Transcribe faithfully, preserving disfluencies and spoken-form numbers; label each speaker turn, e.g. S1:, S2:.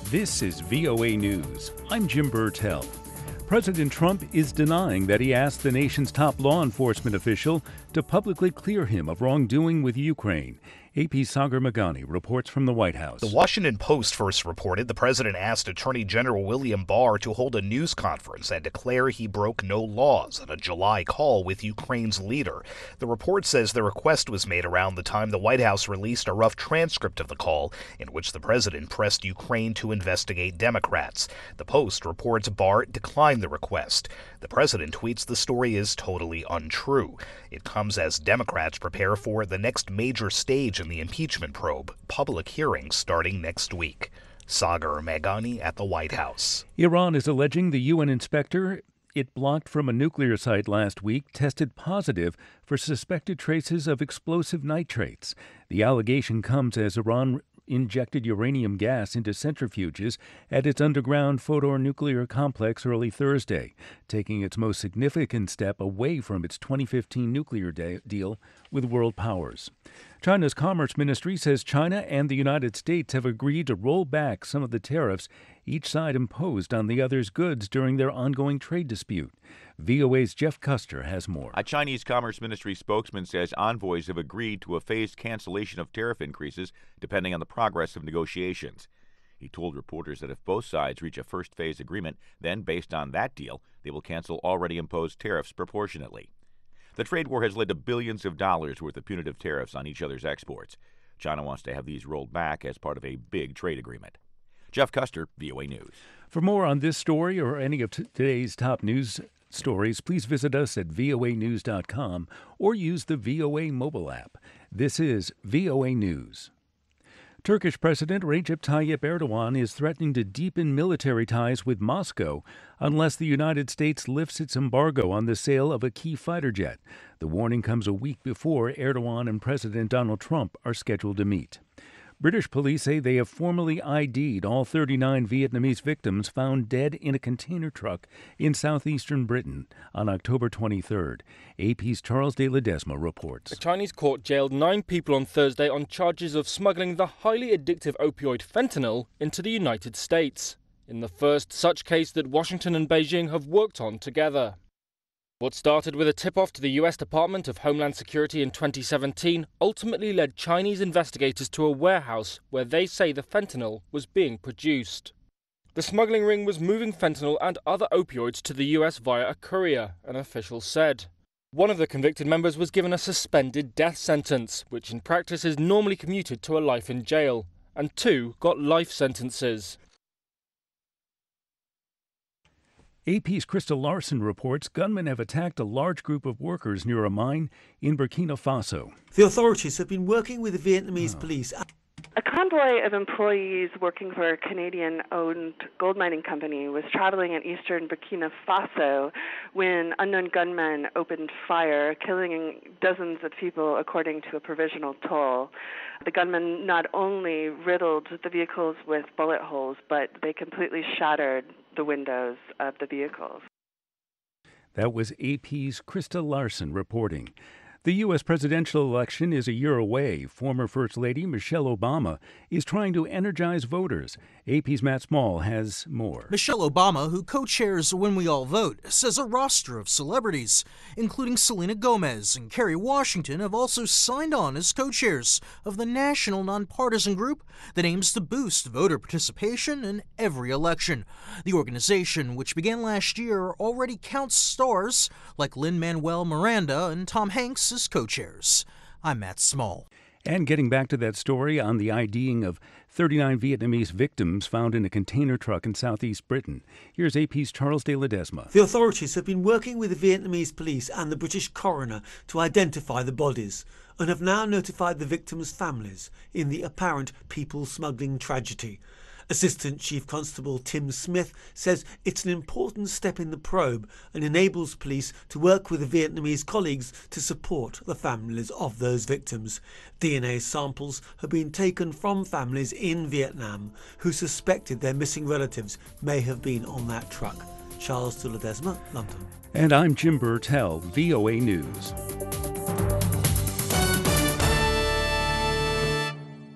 S1: This is V O A News. I'm Jim Burtell. President Trump is denying that he asked the nation's top law enforcement official to publicly clear him of wrongdoing with Ukraine. A P's Sagar Meghani reports from the White House.
S2: The Washington Post first reported the president asked Attorney General William Barr to hold a news conference and declare he broke no laws at a July call with Ukraine's leader. The report says the request was made around the time the White House released a rough transcript of the call in which the president pressed Ukraine to investigate Democrats. The Post reports Barr declined the request. The president tweets the story is totally untrue. It comes as Democrats prepare for the next major stage in the impeachment probe, public hearings starting next week. Sagar Meghani at the White House.
S1: Iran is alleging the U N inspector it blocked from a nuclear site last week tested positive for suspected traces of explosive nitrates. The allegation comes as Iran injected uranium gas into centrifuges at its underground Fordow nuclear complex early Thursday, taking its most significant step away from its twenty fifteen nuclear de- deal with world powers. China's Commerce Ministry says China and the United States have agreed to roll back some of the tariffs each side imposed on the other's goods during their ongoing trade dispute. V O A's Jeff Custer has more.
S3: A Chinese Commerce Ministry spokesman says envoys have agreed to a phased cancellation of tariff increases depending on the progress of negotiations. He told reporters that if both sides reach a first phase agreement, then based on that deal, they will cancel already imposed tariffs proportionately. The trade war has led to billions of dollars worth of punitive tariffs on each other's exports. China wants to have these rolled back as part of a big trade agreement. Jeff Custer, V O A News.
S1: For more on this story or any of t- today's top news stories, please visit us at V O A news dot com or use the V O A mobile app. This is V O A News. Turkish President Recep Tayyip Erdogan is threatening to deepen military ties with Moscow unless the United States lifts its embargo on the sale of a key fighter jet. The warning comes a week before Erdogan and President Donald Trump are scheduled to meet. British police say they have formally I D'd all thirty-nine Vietnamese victims found dead in a container truck in southeastern Britain on October twenty-third. A P's Charles de Ledesma reports.
S4: A Chinese court jailed nine people on Thursday on charges of smuggling the highly addictive opioid fentanyl into the United States, in the first such case that Washington and Beijing have worked on together. What started with a tip-off to the U S Department of Homeland Security in twenty seventeen ultimately led Chinese investigators to a warehouse where they say the fentanyl was being produced. The smuggling ring was moving fentanyl and other opioids to the U S via a courier, an official said. One of the convicted members was given a suspended death sentence, which in practice is normally commuted to a life in jail, and two got life sentences.
S1: A P's Krista Larson reports gunmen have attacked a large group of workers near a mine in Burkina Faso.
S5: The authorities have been working with the Vietnamese oh. police.
S6: A convoy of employees working for a Canadian-owned gold mining company was traveling in eastern Burkina Faso when unknown gunmen opened fire, killing dozens of people according to a provisional toll. The gunmen not only riddled the vehicles with bullet holes, but they completely shattered the windows of the vehicles.
S1: That was A P's Krista Larson reporting. The U S presidential election is a year away. Former First Lady Michelle Obama is trying to energize voters. A P's Matt Small has more.
S7: Michelle Obama, who co-chairs When We All Vote, says a roster of celebrities, including Selena Gomez and Kerry Washington, have also signed on as co-chairs of the national nonpartisan group that aims to boost voter participation in every election. The organization, which began last year, already counts stars like Lin-Manuel Miranda and Tom Hanks as co-chairs. I'm Matt Small.
S1: And getting back to that story on the IDing of thirty-nine Vietnamese victims found in a container truck in southeast Britain, here's A P's Charles de Ledesma.
S5: The authorities have been working with the Vietnamese police and the British coroner to identify the bodies and have now notified the victims' families in the apparent people smuggling tragedy. Assistant Chief Constable Tim Smith says it's an important step in the probe and enables police to work with the Vietnamese colleagues to support the families of those victims. D N A samples have been taken from families in Vietnam who suspected their missing relatives may have been on that truck. Charles de Ledesma, London.
S1: And I'm Jim Burtell, V O A News.